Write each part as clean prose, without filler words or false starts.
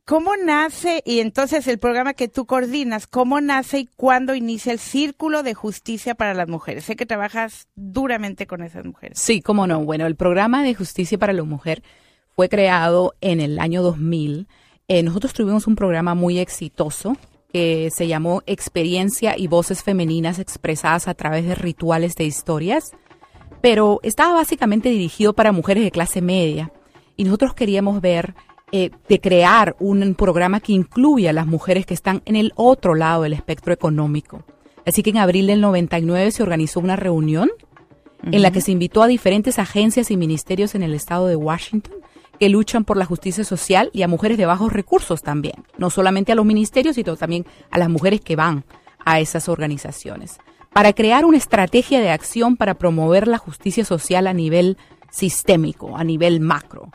¿Cómo nace, y entonces el programa que tú coordinas, cómo nace y cuándo inicia el Círculo de Justicia para las Mujeres? Sé que trabajas duramente con esas mujeres. Sí, cómo no. Bueno, el programa de Justicia para la Mujer fue creado en el año 2000. Nosotros tuvimos un programa muy exitoso que se llamó Experiencia y Voces Femeninas Expresadas a través de Rituales de Historias, pero estaba básicamente dirigido para mujeres de clase media. Y nosotros queríamos ver de crear un programa que incluya a las mujeres que están en el otro lado del espectro económico. Así que en abril del 99 se organizó una reunión en la que se invitó a diferentes agencias y ministerios en el estado de Washington que luchan por la justicia social y a mujeres de bajos recursos también. No solamente a los ministerios, sino también a las mujeres que van a esas organizaciones. Para crear una estrategia de acción para promover la justicia social a nivel sistémico, a nivel macro.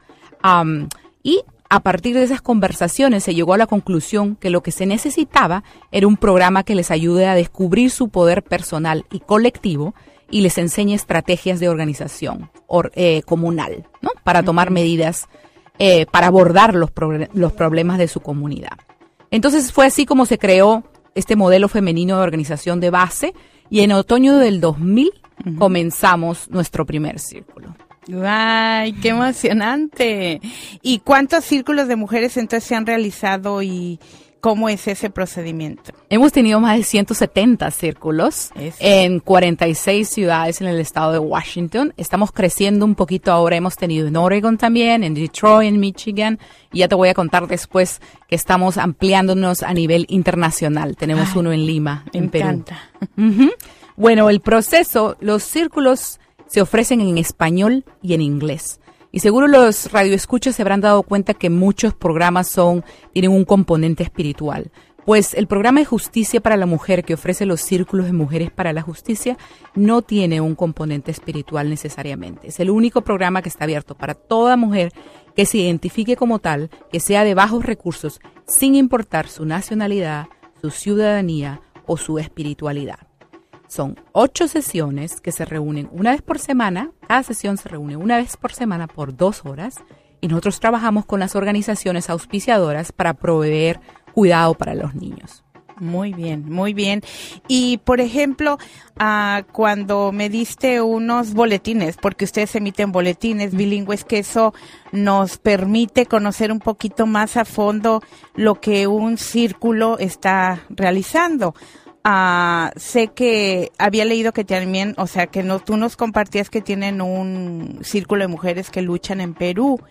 Y a partir de esas conversaciones se llegó a la conclusión que lo que se necesitaba era un programa que les ayude a descubrir su poder personal y colectivo y les enseñe estrategias de organización comunal, ¿no? Para tomar medidas para abordar los problemas de su comunidad. Entonces fue así como se creó este modelo femenino de organización de base y en otoño del 2000 comenzamos nuestro primer círculo. ¡Ay, qué emocionante! ¿Y cuántos círculos de mujeres entonces se han realizado y cómo es ese procedimiento? Hemos tenido más de 170 círculos en 46 ciudades en el estado de Washington. Estamos creciendo un poquito ahora. Hemos tenido en Oregon también, en Detroit, en Michigan. Y ya te voy a contar después que estamos ampliándonos a nivel internacional. Tenemos uno en Lima, en Perú. Me encanta. Bueno, el proceso, los círculos se ofrecen en español y en inglés. Y seguro los radioescuchas se habrán dado cuenta que muchos programas tienen un componente espiritual. Pues el programa de Justicia para la Mujer que ofrece los círculos de mujeres para la justicia no tiene un componente espiritual necesariamente. Es el único programa que está abierto para toda mujer que se identifique como tal, que sea de bajos recursos, sin importar su nacionalidad, su ciudadanía o su espiritualidad. Son 8 sesiones que se reúnen una vez por semana. Cada sesión se reúne una vez por semana por 2 horas. Y nosotros trabajamos con las organizaciones auspiciadoras para proveer cuidado para los niños. Muy bien, muy bien. Y, por ejemplo, cuando me diste unos boletines, porque ustedes emiten boletines bilingües, que eso nos permite conocer un poquito más a fondo lo que un círculo está realizando. Sé que había leído que también, o sea, que tú nos compartías que tienen un círculo de mujeres que luchan en Perú.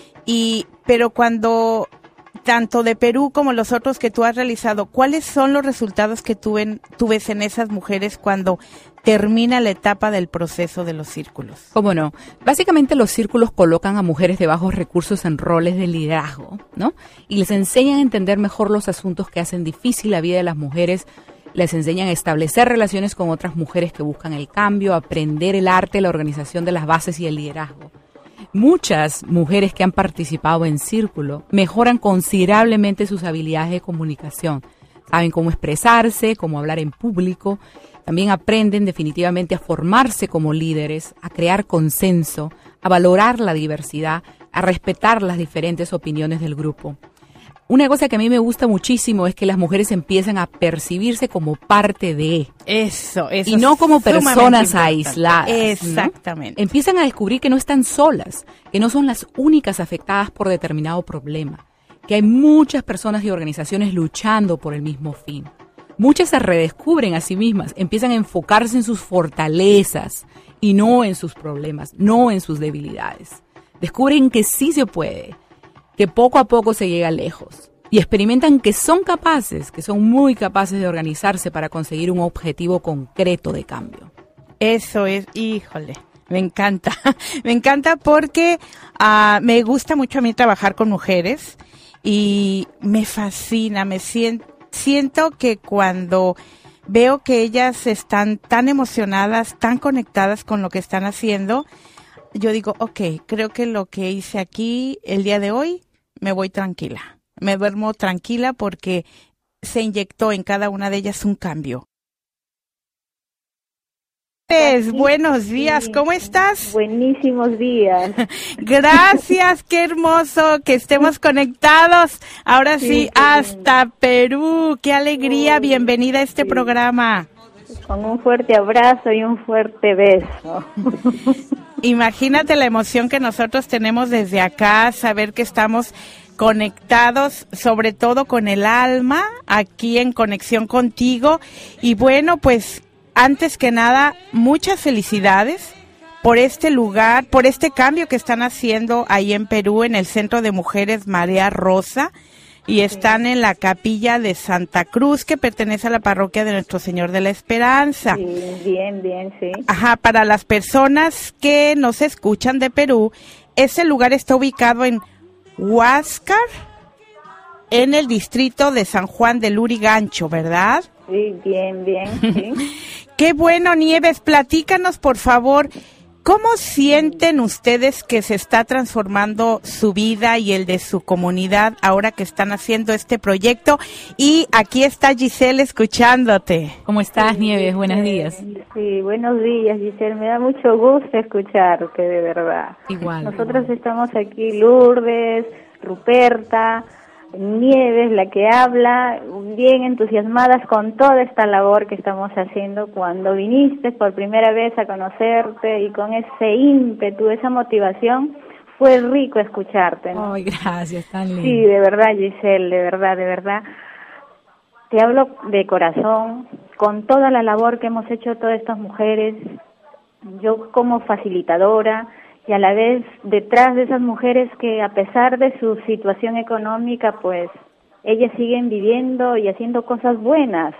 Pero cuando, tanto de Perú como los otros que tú has realizado, ¿cuáles son los resultados que tú ves en esas mujeres cuando termina la etapa del proceso de los círculos? ¿Cómo no? Básicamente los círculos colocan a mujeres de bajos recursos en roles de liderazgo, ¿no? Y les enseñan a entender mejor los asuntos que hacen difícil la vida de las mujeres. Les enseñan a establecer relaciones con otras mujeres que buscan el cambio, a aprender el arte, la organización de las bases y el liderazgo. Muchas mujeres que han participado en círculo mejoran considerablemente sus habilidades de comunicación. Saben cómo expresarse, cómo hablar en público. También aprenden definitivamente a formarse como líderes, a crear consenso, a valorar la diversidad, a respetar las diferentes opiniones del grupo. Una cosa que a mí me gusta muchísimo es que las mujeres empiezan a percibirse como parte de. Eso. Y no como personas aisladas. Exactamente. ¿No? Empiezan a descubrir que no están solas, que no son las únicas afectadas por determinado problema, que hay muchas personas y organizaciones luchando por el mismo fin. Muchas se redescubren a sí mismas, empiezan a enfocarse en sus fortalezas y no en sus problemas, no en sus debilidades. Descubren que sí se puede, que poco a poco se llega lejos y experimentan que son capaces, que son muy capaces de organizarse para conseguir un objetivo concreto de cambio. Eso es, híjole, me encanta. Me encanta porque me gusta mucho a mí trabajar con mujeres y me fascina, siento que cuando veo que ellas están tan emocionadas, tan conectadas con lo que están haciendo, yo digo, creo que lo que hice aquí el día de hoy, me voy tranquila. Me duermo tranquila porque se inyectó en cada una de ellas un cambio. Buenos días, ¿cómo estás? Buenísimos días. Gracias, qué hermoso que estemos conectados. Ahora sí, hasta Perú. Qué alegría, bienvenida a este programa. Con un fuerte abrazo y un fuerte beso. Imagínate la emoción que nosotros tenemos desde acá, saber que estamos conectados, sobre todo con el alma, aquí en conexión contigo. Y bueno, pues antes que nada, muchas felicidades por este lugar, por este cambio que están haciendo ahí en Perú, en el Centro de Mujeres Marea Rosa, y están en la Capilla de Santa Cruz, que pertenece a la parroquia de Nuestro Señor de la Esperanza. Sí, bien, sí. Ajá, para las personas que nos escuchan de Perú, ese lugar está ubicado en Huáscar, en el distrito de San Juan de Lurigancho, ¿verdad? Sí, bien, sí. Qué bueno, Nieves, platícanos por favor, ¿cómo sienten ustedes que se está transformando su vida y el de su comunidad ahora que están haciendo este proyecto? Y aquí está Giselle escuchándote. ¿Cómo estás, Nieves? Buenos días. Sí, buenos días, Giselle. Me da mucho gusto escucharte, de verdad. Igual. Nosotros estamos aquí, Lourdes, Ruperta, Nieves, la que habla, bien entusiasmadas con toda esta labor que estamos haciendo. Cuando viniste por primera vez a conocerte y con ese ímpetu, esa motivación, fue rico escucharte, ¿no? Ay, gracias, tan lindo. Sí, de verdad, Giselle, de verdad. Te hablo de corazón, con toda la labor que hemos hecho todas estas mujeres, yo como facilitadora, y a la vez detrás de esas mujeres que a pesar de su situación económica, pues ellas siguen viviendo y haciendo cosas buenas,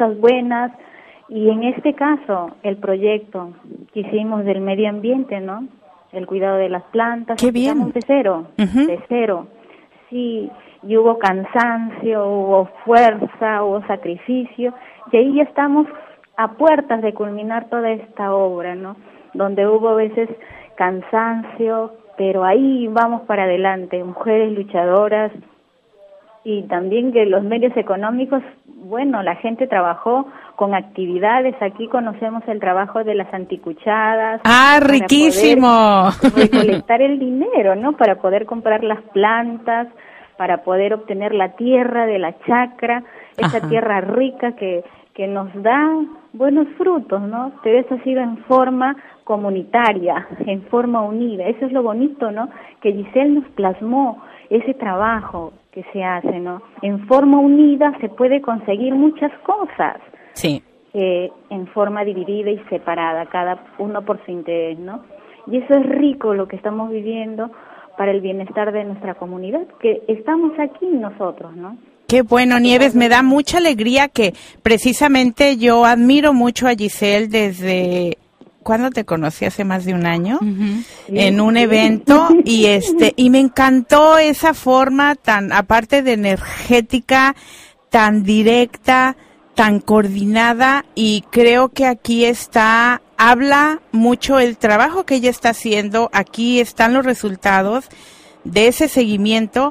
y en este caso el proyecto que hicimos del medio ambiente, ¿no? El cuidado de las plantas. ¡Qué bien! De cero, sí, y hubo cansancio, hubo fuerza, hubo sacrificio, y ahí ya estamos a puertas de culminar toda esta obra, ¿no? Donde hubo a veces cansancio, pero ahí vamos para adelante, mujeres luchadoras, y también que los medios económicos, bueno, la gente trabajó con actividades, aquí conocemos el trabajo de las anticuchadas. ¡Ah, riquísimo! Recolectar el dinero, ¿no? Para poder comprar las plantas, para poder obtener la tierra de la chacra, esa Ajá. tierra rica que nos da buenos frutos, ¿no? Pero eso ha sido en forma comunitaria, en forma unida. Eso es lo bonito, ¿no? Que Giselle nos plasmó ese trabajo que se hace, ¿no? En forma unida se puede conseguir muchas cosas. Sí. En forma dividida y separada, cada uno por su interés, ¿no? Y eso es rico lo que estamos viviendo para el bienestar de nuestra comunidad, que estamos aquí nosotros, ¿no? Qué bueno, Nieves, me da mucha alegría que precisamente yo admiro mucho a Giselle desde cuando te conocí, hace más de un año, en un evento, y me encantó esa forma tan, aparte de energética, tan directa, tan coordinada, y creo que aquí habla mucho el trabajo que ella está haciendo, aquí están los resultados de ese seguimiento.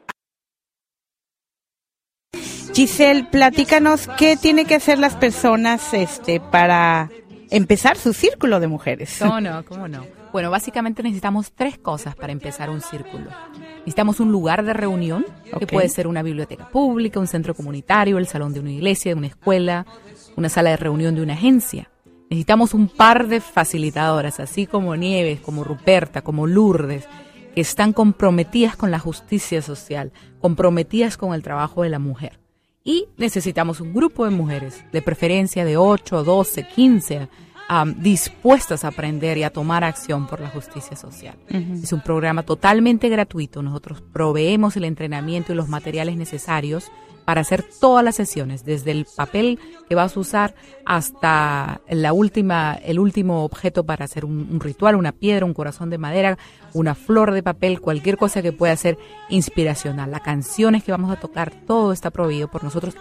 Giselle, platícanos qué tienen que hacer las personas para empezar su círculo de mujeres. ¿Cómo no? Bueno, básicamente necesitamos 3 cosas para empezar un círculo. Necesitamos un lugar de reunión, que puede ser una biblioteca pública, un centro comunitario, el salón de una iglesia, de una escuela, una sala de reunión de una agencia. Necesitamos un par de facilitadoras, así como Nieves, como Ruperta, como Lourdes, que están comprometidas con la justicia social, comprometidas con el trabajo de la mujer. Y necesitamos un grupo de mujeres, de preferencia de 8, 12, 15, dispuestas a aprender y a tomar acción por la justicia social. Es un programa totalmente gratuito. Nosotros proveemos el entrenamiento y los materiales necesarios para hacer todas las sesiones, desde el papel que vas a usar hasta el último objeto para hacer un ritual, una piedra, un corazón de madera, una flor de papel, cualquier cosa que pueda ser inspiracional. Las canciones que vamos a tocar, todo está proveído por nosotros